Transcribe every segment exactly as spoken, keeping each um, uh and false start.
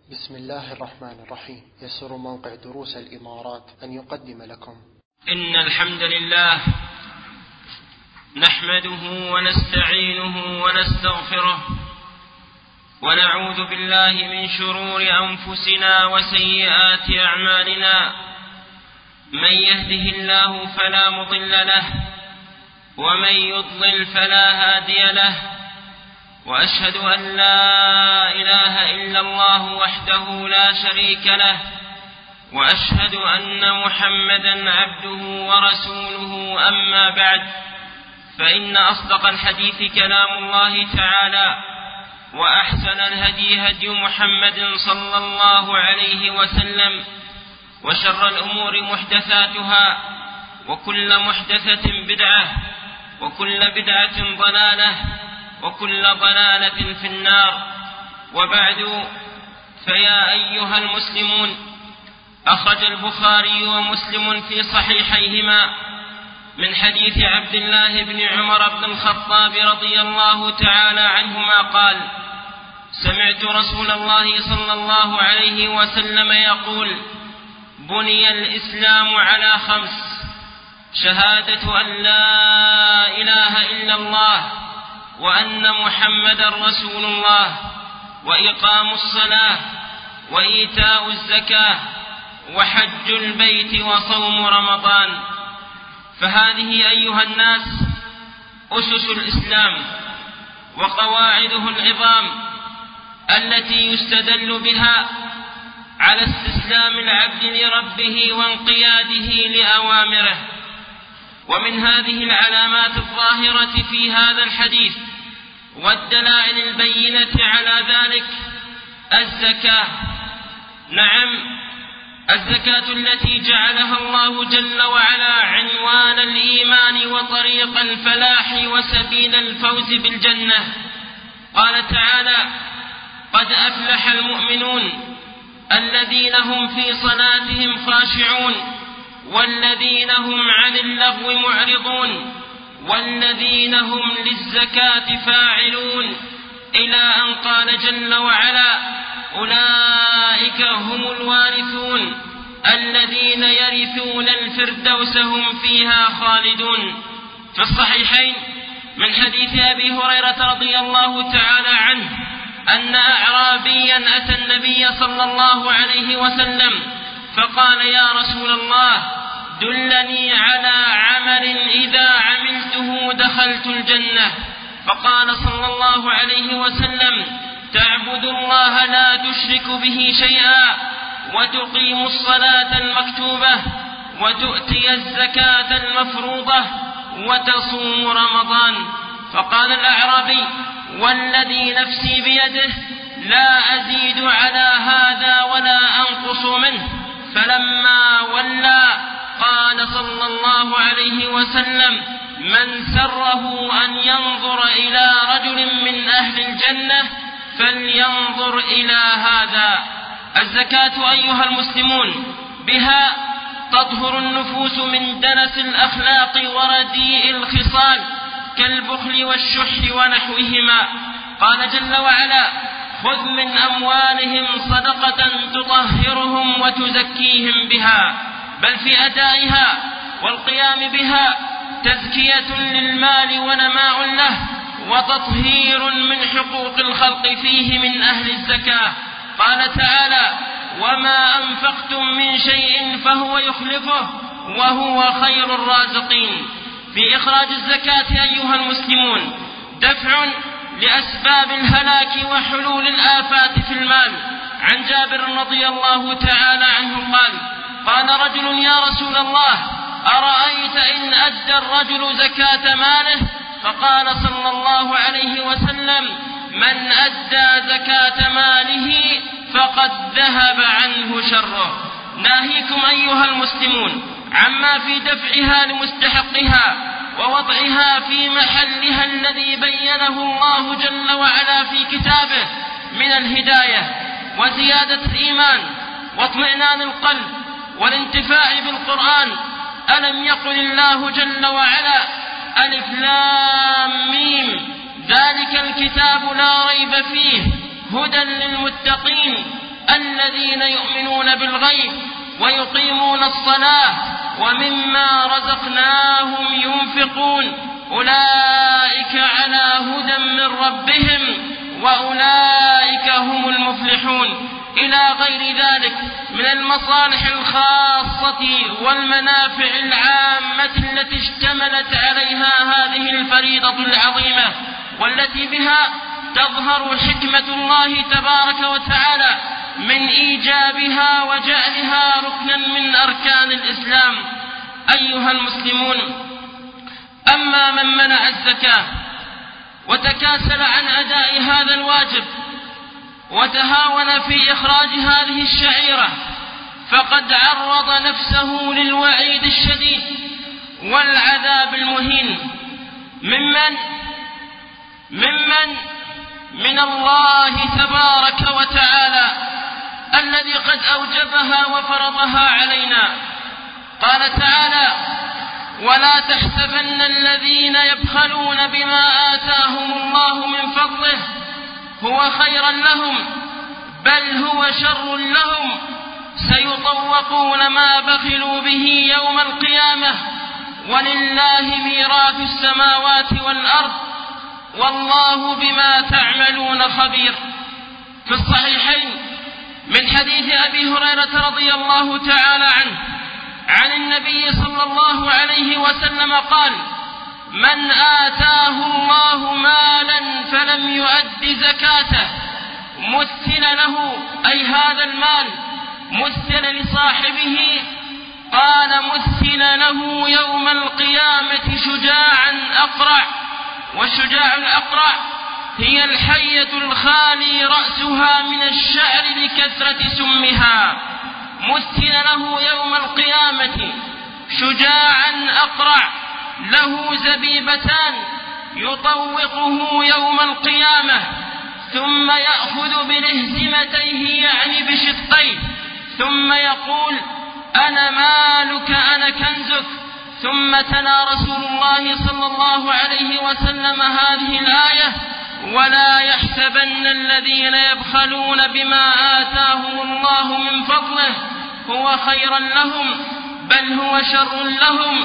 بسم الله الرحمن الرحيم. يسر موقع دروس الإمارات أن يقدم لكم إن الحمد لله نحمده ونستعينه ونستغفره ونعوذ بالله من شرور أنفسنا وسيئات أعمالنا. من يهده الله فلا مضل له ومن يضلل فلا هادي له، وأشهد أن لا إله إلا الله وحده لا شريك له، وأشهد أن محمدا عبده ورسوله. أما بعد، فإن أصدق الحديث كلام الله تعالى، وأحسن الهدي هدي محمد صلى الله عليه وسلم، وشر الأمور محدثاتها، وكل محدثة بدعة، وكل بدعة ضلالة، وكل ضلالة في النار. وبعد، فيا أيها المسلمون، أخرج البخاري ومسلم في صحيحيهما من حديث عبد الله بن عمر بن الخطاب رضي الله تعالى عنهما قال: سمعت رسول الله صلى الله عليه وسلم يقول: بني الإسلام على خمس: شهادة أن لا إله إلا الله وأن محمد رسول الله، وإقام الصلاة، وإيتاء الزكاة، وحج البيت، وصوم رمضان. فهذه أيها الناس أسس الإسلام وقواعده العظام التي يستدل بها على استسلام العبد لربه وانقياده لأوامره. ومن هذه العلامات الظاهرة في هذا الحديث والدلائل البينة على ذلك الزكاة. نعم، الزكاة التي جعلها الله جل وعلا عنوان الإيمان وطريق الفلاح وسبيل الفوز بالجنة. قال تعالى: قد أفلح المؤمنون الذين هم في صلاتهم خاشعون، والذين هم عن اللغو معرضون، والذين هم للزكاة فاعلون، إلى أن قال جل وعلا: أولئك هم الوارثون الذين يرثون الفردوس هم فيها خالدون. في الصحيحين من حديث أبي هريرة رضي الله تعالى عنه أن أعرابيا أتى النبي صلى الله عليه وسلم فقال: يا رسول الله، دلني على عمل إذا عملته دخلت الجنة. فقال صلى الله عليه وسلم: تعبد الله لا تشرك به شيئا، وتقيم الصلاة المكتوبة، وتؤتي الزكاة المفروضة، وتصوم رمضان. فقال الأعرابي: والذي نفسي بيده لا أزيد على هذا ولا أنقص منه. فلما ولى قال صلى الله عليه وسلم: من سره أن ينظر إلى رجل من أهل الجنة فلينظر إلى هذا. الزكاة أيها المسلمون بها تطهر النفوس من دنس الأخلاق ورديء الخصال كالبخل والشح ونحوهما. قال جل وعلا: خذ من أموالهم صدقة تطهرهم وتزكيهم بها. بل في أدائها والقيام بها تزكية للمال ونماء له، وتطهير من حقوق الخلق فيه من أهل الزكاة. قال تعالى: وما أنفقتم من شيء فهو يخلفه وهو خير الرازقين. في إخراج الزكاة أيها المسلمون دفع لأسباب الهلاك وحلول الآفات في المال. عن جابر رضي الله تعالى عنه قال: قال رجل: يا رسول الله، أرأيت إن أدى الرجل زكاة ماله؟ فقال صلى الله عليه وسلم: من أدى زكاة ماله فقد ذهب عنه شره. ناهيكم أيها المسلمون عما في دفعها لمستحقها ووضعها في محلها الذي بينه الله جل وعلا في كتابه من الهداية وزيادة الإيمان واطمئنان القلب والانتفاع بالقرآن. ألم يقل الله جل وعلا: ألف لام ميم ذلك الكتاب لا ريب فيه هدى للمتقين الذين يؤمنون بالغيب ويقيمون الصلاة ومما رزقناهم ينفقون أولئك على هدى من ربهم وأولئك هم المفلحون، إلى غير ذلك من المصالح الخاصة والمنافع العامة التي اشتملت عليها هذه الفريضة العظيمة، والتي بها تظهر حكمة الله تبارك وتعالى من إيجابها وجعلها ركنا من أركان الإسلام. أيها المسلمون، أما من منع الزكاة وتكاسل عن أداء هذا الواجب وتهاون في إخراج هذه الشعيرة فقد عرض نفسه للوعيد الشديد والعذاب المهين ممن ممن من الله تبارك وتعالى الذي قد أوجبها وفرضها علينا. قال تعالى: ولا تحسبن الذين يبخلون بما آتاهم الله من فضله هو خيرا لهم بل هو شر لهم سيطوقون ما بخلوا به يوم القيامة ولله ميراث السماوات والأرض والله بما تعملون خبير. في الصحيحين من حديث أبي هريرة رضي الله تعالى عنه عن النبي صلى الله عليه وسلم قال: من آتاه الله مالا فلم يؤد زكاته مثل له، أي هذا المال مثل لصاحبه، قال مثل له يوم القيامة شجاعا أقرع. والشجاع الأقرع هي الحية الخالي رأسها من الشعر لكثرة سمها. مثل له يوم القيامة شجاعا أقرع له زبيبتان يطوقه يوم القيامة ثم يأخذ برهزمتيه يعني بشقيه ثم يقول: أنا مالك أنا كنزك. ثم تلا رسول الله صلى الله عليه وسلم هذه الآية: ولا يحسبن الذين يبخلون بما آتاهم الله من فضله هو خيرا لهم بل هو شر لهم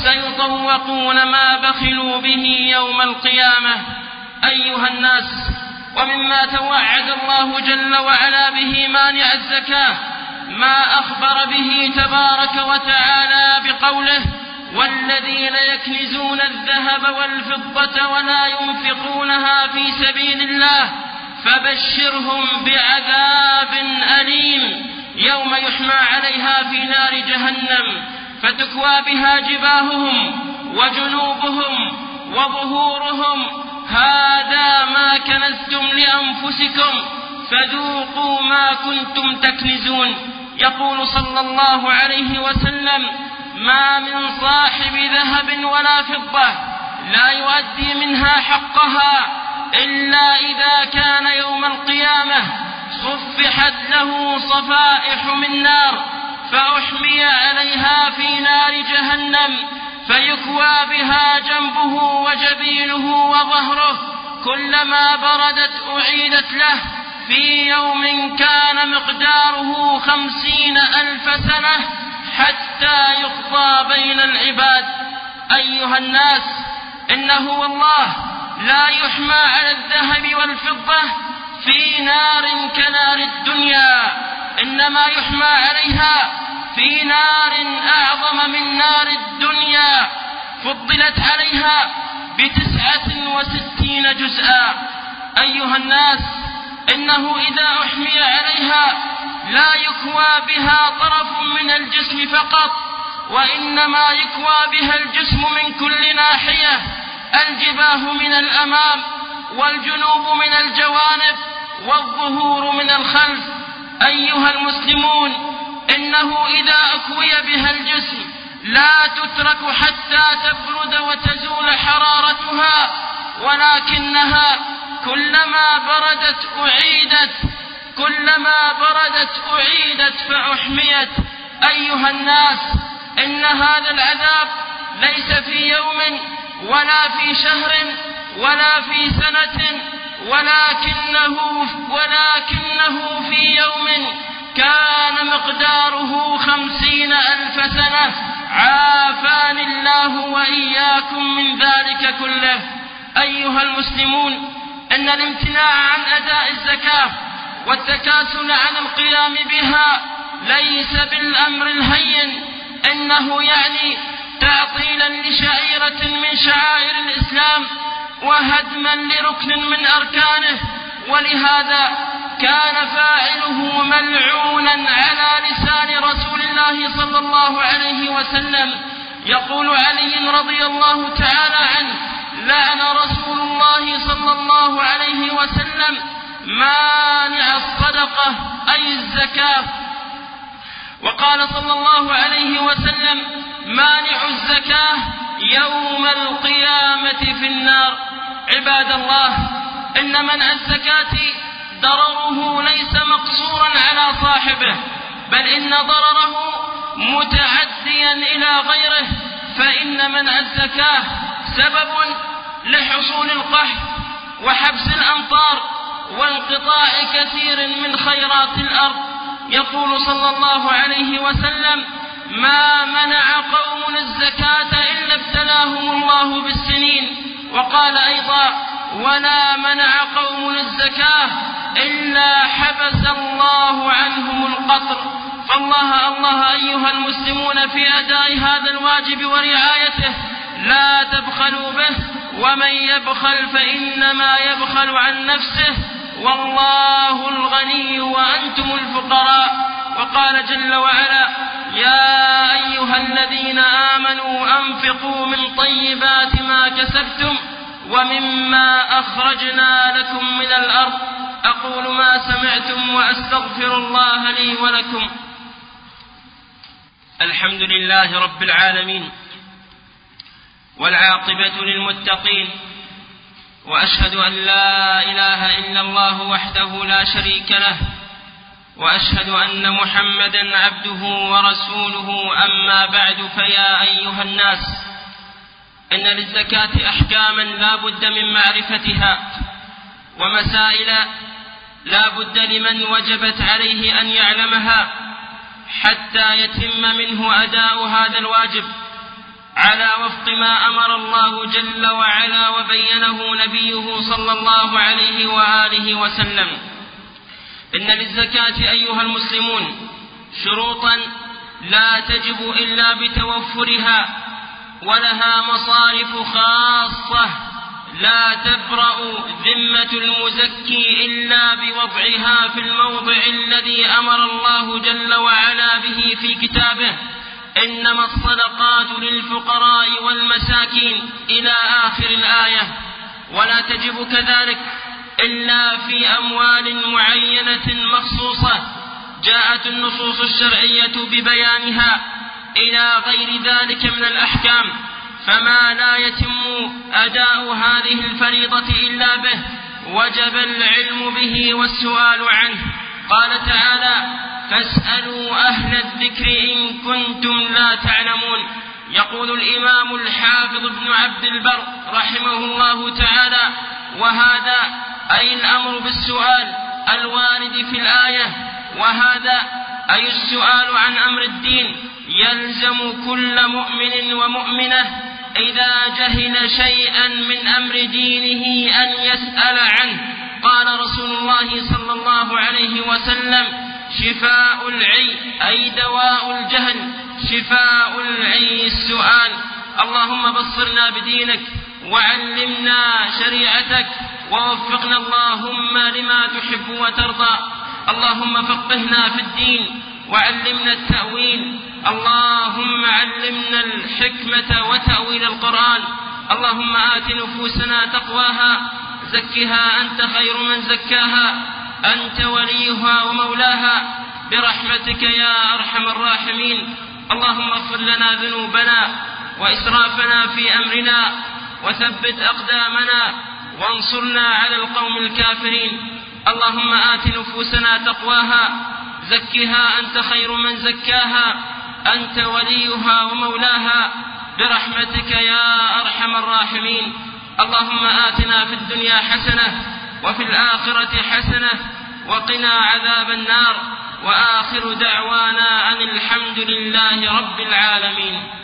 سيطوقون ما بخلوا به يوم القيامة. أيها الناس، ومما توعد الله جل وعلا به مانع الزكاة ما أخبر به تبارك وتعالى بقوله: والذين يكنزون الذهب والفضة ولا ينفقونها في سبيل الله فبشرهم بعذاب أليم يوم يحمى عليها في نار جهنم فتكوى بها جباههم وجنوبهم وظهورهم هذا ما كنزتم لأنفسكم فذوقوا ما كنتم تكنزون. يقول صلى الله عليه وسلم: ما من صاحب ذهب ولا فضة لا يؤدي منها حقها إلا إذا كان يوم القيامة صفحت له صفائح من نار فأحمي عليها في نار جهنم فيكوى بها جنبه وجبينه وظهره كلما بردت أعيدت له في يوم كان مقداره خمسين ألف سنة حتى يقضى بين العباد. أيها الناس، إنه والله لا يحمى على الذهب والفضة في نار كنار الدنيا، إنما يحمى عليها في نار أعظم من نار الدنيا فضلت عليها بتسعة وستين جزءا. أيها الناس، إنه إذا أحمي عليها لا يكوى بها طرف من الجسم فقط، وإنما يكوى بها الجسم من كل ناحية، الجباه من الأمام والجنوب من الجوانب والظهور من الخلف. أيها المسلمون، إنه إذا أكوي بها الجسم لا تترك حتى تبرد وتزول حرارتها، ولكنها كلما بردت أعيدت كلما بردت أعيدت فأحميت. أيها الناس، إن هذا العذاب ليس في يوم ولا في شهر ولا في سنة ولكنه, ولكنه في يوم كان مقداره خمسين ألف سنة عافاني الله وإياكم من ذلك كله. أيها المسلمون، إن الامتناع عن أداء الزكاة والتكاسل عن القيام بها ليس بالأمر الهين، إنه يعني تعطيلا لشعيرة من شعائر الإسلام وهدما لركن من أركانه، ولهذا كان فاعله ملعونا على لسان رسول الله صلى الله عليه وسلم. يقول علي رضي الله تعالى عنه: لعن رسول الله صلى الله عليه وسلم مانع الصدقة أي الزكاة. وقال صلى الله عليه وسلم: مانع الزكاة يوم القيامة في النار. عباد الله، إن منع الزكاة ضرره ليس مقصورا على صاحبه، بل إن ضرره متعديا إلى غيره، فإن منع الزكاة سبب لحصول القحط وحبس الأمطار وانقطاع كثير من خيرات الأرض. يقول صلى الله عليه وسلم: ما منع قوم الزكاة إلا ابتلاهم الله بالسنين. وقال أيضا: ولا منع قوم الزكاة إلا حبس الله عنهم القطر. فالله الله أيها المسلمون في أداء هذا الواجب ورعايته، لا تبخلوا به، ومن يبخل فإنما يبخل عن نفسه، والله الغني وأنتم الفقراء. وقال جل وعلا: يا أيها الذين آمنوا أنفقوا من طيبات ما كسبتم ومما أخرجنا لكم من الأرض. أقول ما سمعتم وأستغفر الله لي ولكم. الحمد لله رب العالمين، والعاقبة للمتقين، وأشهد أن لا إله إلا الله وحده لا شريك له، وأشهد أن محمدا عبده ورسوله. أما بعد، فيا أيها الناس، إن للزكاة أحكاما لا بد من معرفتها، ومسائل لا بد لمن وجبت عليه أن يعلمها حتى يتم منه أداء هذا الواجب على وفق ما أمر الله جل وعلا وبينه نبيه صلى الله عليه وآله وسلم. إن للزكاة أيها المسلمون شروطا لا تجب إلا بتوفرها، ولها مصارف خاصة لا تبرأ ذمة المزكي إلا بوضعها في الموضع الذي أمر الله جل وعلا به في كتابه: إنما الصدقات للفقراء والمساكين إلى آخر الآية. ولا تجب كذلك إلا في أموال معينة مخصوصة جاءت النصوص الشرعية ببيانها، إلى غير ذلك من الأحكام، فما لا يتم أداء هذه الفريضة إلا به وجب العلم به والسؤال عنه. قال تعالى: فاسألوا أهل الذكر إن كنتم لا تعلمون. يقول الإمام الحافظ ابن عبد البر رحمه الله تعالى: وهذا أي الأمر بالسؤال الوارد في الآية، وهذا أي السؤال عن أمر الدين يلزم كل مؤمن ومؤمنة إذا جهل شيئا من أمر دينه أن يسأل عنه. قال رسول الله صلى الله عليه وسلم: شفاء العي أي دواء الجهل، شفاء العي السؤال. اللهم بصرنا بدينك وعلمنا شريعتك، ووفقنا اللهم لما تحب وترضى. اللهم فقهنا في الدين وعلمنا التأويل. اللهم علمنا الحكمة وتأويل القرآن. اللهم آت نفوسنا تقواها، زكها أنت خير من زكاها، أنت وليها ومولاها، برحمتك يا أرحم الراحمين. اللهم اغفر لنا ذنوبنا وإسرافنا في أمرنا، وثبت أقدامنا، وانصرنا على القوم الكافرين. اللهم آت نفوسنا تقواها، زكها أنت خير من زكاها، أنت وليها ومولاها، برحمتك يا أرحم الراحمين. اللهم آتنا في الدنيا حسنة وفي الآخرة حسنة وقنا عذاب النار. وآخر دعوانا أن الحمد لله رب العالمين.